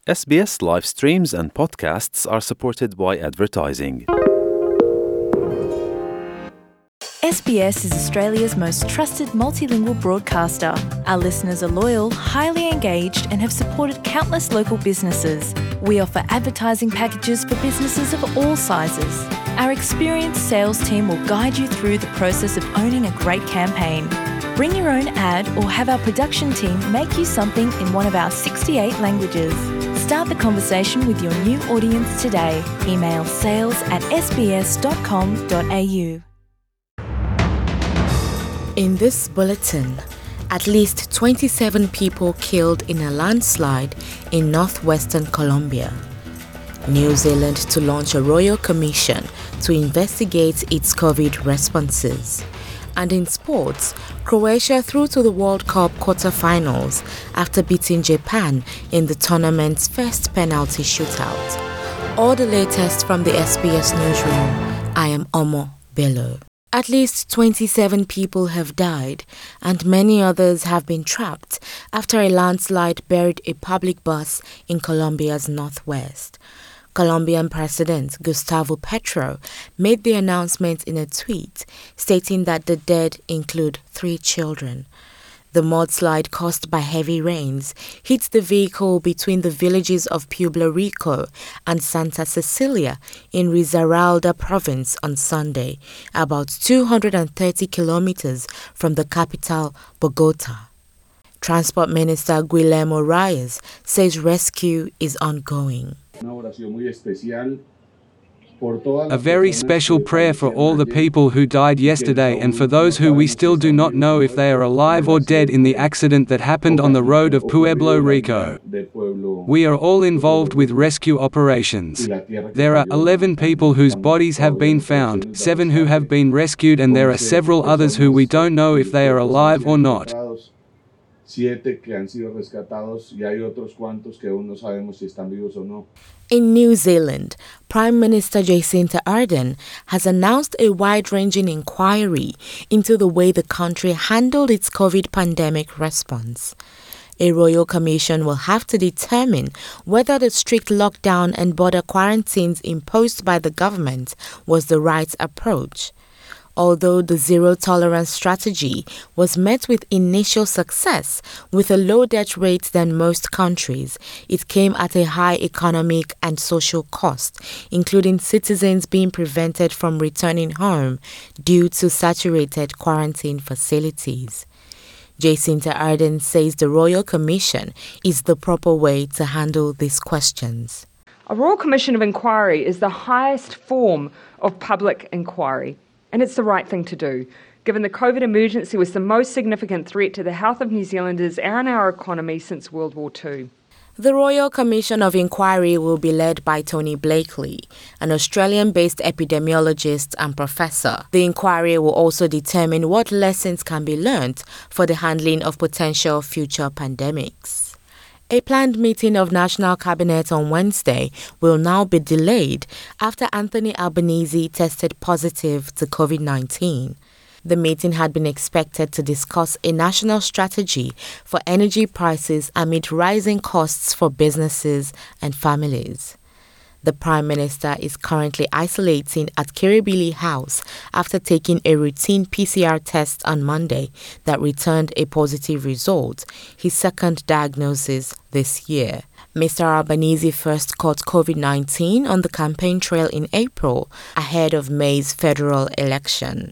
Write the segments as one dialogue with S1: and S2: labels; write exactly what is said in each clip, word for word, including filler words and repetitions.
S1: S B S live streams and podcasts are supported by advertising.
S2: S B S is Australia's most trusted multilingual broadcaster. Our listeners are loyal, highly engaged, and have supported countless local businesses. We offer advertising packages for businesses of all sizes. Our experienced sales team will guide you through the process of owning a great campaign. Bring your own ad or have our production team make you something in one of our sixty-eight languages. Start the conversation with your new audience today. Email sales at s b s dot com dot a u.
S3: In this bulletin, at least twenty-seven people killed in a landslide in northwestern Colombia. New Zealand to launch a royal commission to investigate its COVID responses. And in sports, Croatia through to the World Cup quarter-finals after beating Japan in the tournament's first penalty shootout. All the latest from the S B S newsroom. I am Omo Bello. At least twenty-seven people have died and many others have been trapped after a landslide buried a public bus in Colombia's northwest. Colombian President Gustavo Petro made the announcement in a tweet, stating that the dead include three children. The mudslide caused by heavy rains hit the vehicle between the villages of Pueblo Rico and Santa Cecilia in Risaralda province on Sunday, about two hundred thirty kilometers from the capital, Bogota. Transport Minister Guillermo Reyes says rescue is ongoing.
S4: A very special prayer for all the people who died yesterday and for those who we still do not know if they are alive or dead in the accident that happened on the road of Pueblo Rico. We are all involved with rescue operations. There are eleven people whose bodies have been found, seven who have been rescued, and there are several others who we don't know if they are alive or not.
S3: In New Zealand, Prime Minister Jacinta Ardern has announced a wide-ranging inquiry into the way the country handled its COVID pandemic response. A royal commission will have to determine whether the strict lockdown and border quarantines imposed by the government was the right approach. Although the zero-tolerance strategy was met with initial success with a low death rate than most countries, it came at a high economic and social cost, including citizens being prevented from returning home due to saturated quarantine facilities. Jacinta Ardern says the Royal Commission is the proper way to handle these questions.
S5: A Royal Commission of Inquiry is the highest form of public inquiry. And it's the right thing to do, given the COVID emergency was the most significant threat to the health of New Zealanders and our economy since World War Two.
S3: The Royal Commission of Inquiry will be led by Tony Blakely, an Australian-based epidemiologist and professor. The inquiry will also determine what lessons can be learnt for the handling of potential future pandemics. A planned meeting of National Cabinet on Wednesday will now be delayed after Anthony Albanese tested positive to COVID nineteen. The meeting had been expected to discuss a national strategy for energy prices amid rising costs for businesses and families. The Prime Minister is currently isolating at Kirribilli House after taking a routine P C R test on Monday that returned a positive result, his second diagnosis this year. Mister Albanese first caught COVID nineteen on the campaign trail in April, ahead of May's federal election.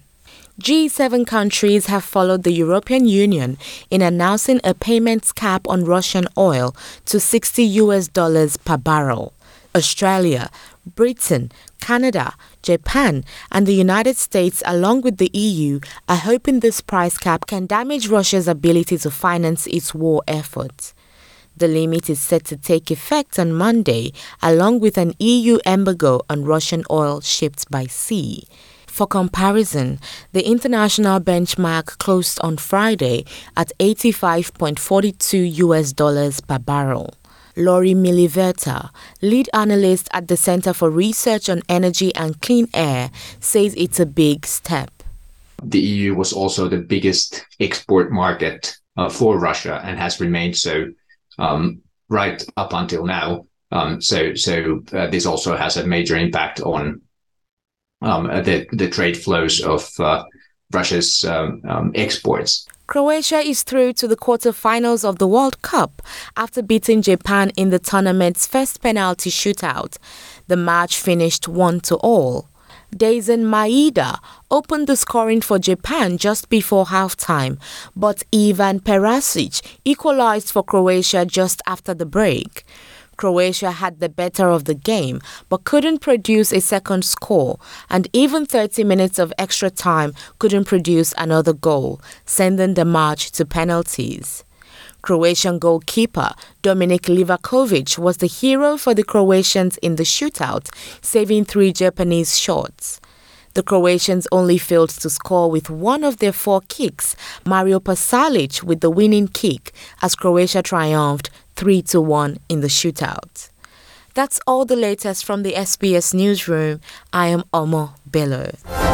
S3: G seven countries have followed the European Union in announcing a payments cap on Russian oil to sixty US dollars per barrel. Australia, Britain, Canada, Japan, and the United States, along with the E U, are hoping this price cap can damage Russia's ability to finance its war efforts. The limit is set to take effect on Monday, along with an E U embargo on Russian oil shipped by sea. For comparison, the international benchmark closed on Friday at eighty-five point four two US dollars per barrel. Laurie Miliverta, lead analyst at the Center for Research on Energy and Clean Air, says it's a big step.
S6: The E U was also the biggest export market uh, for Russia and has remained so. Um, right up until now. Um, so so uh, this also has a major impact on um, the, the trade flows of uh, Russia's um, um, exports.
S3: Croatia is through to the quarterfinals of the World Cup after beating Japan in the tournament's first penalty shootout. The match finished one to all. Daisen Maeda opened the scoring for Japan just before halftime, but Ivan Perasic equalized for Croatia just after the break. Croatia had the better of the game but couldn't produce a second score, and even thirty minutes of extra time couldn't produce another goal, sending the match to penalties. Croatian goalkeeper Dominik Livakovic was the hero for the Croatians in the shootout, saving three Japanese shots. The Croatians only failed to score with one of their four kicks, Mario Pasalic with the winning kick, as Croatia triumphed three to one in the shootout. That's all the latest from the S B S newsroom. I am Omo Bello.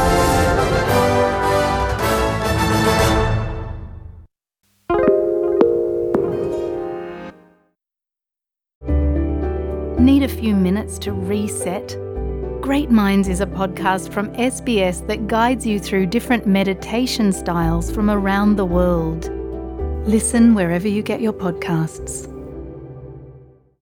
S7: Need a few minutes to reset? Great Minds is a podcast from S B S that guides you through different meditation styles from around the world. Listen wherever you get your podcasts.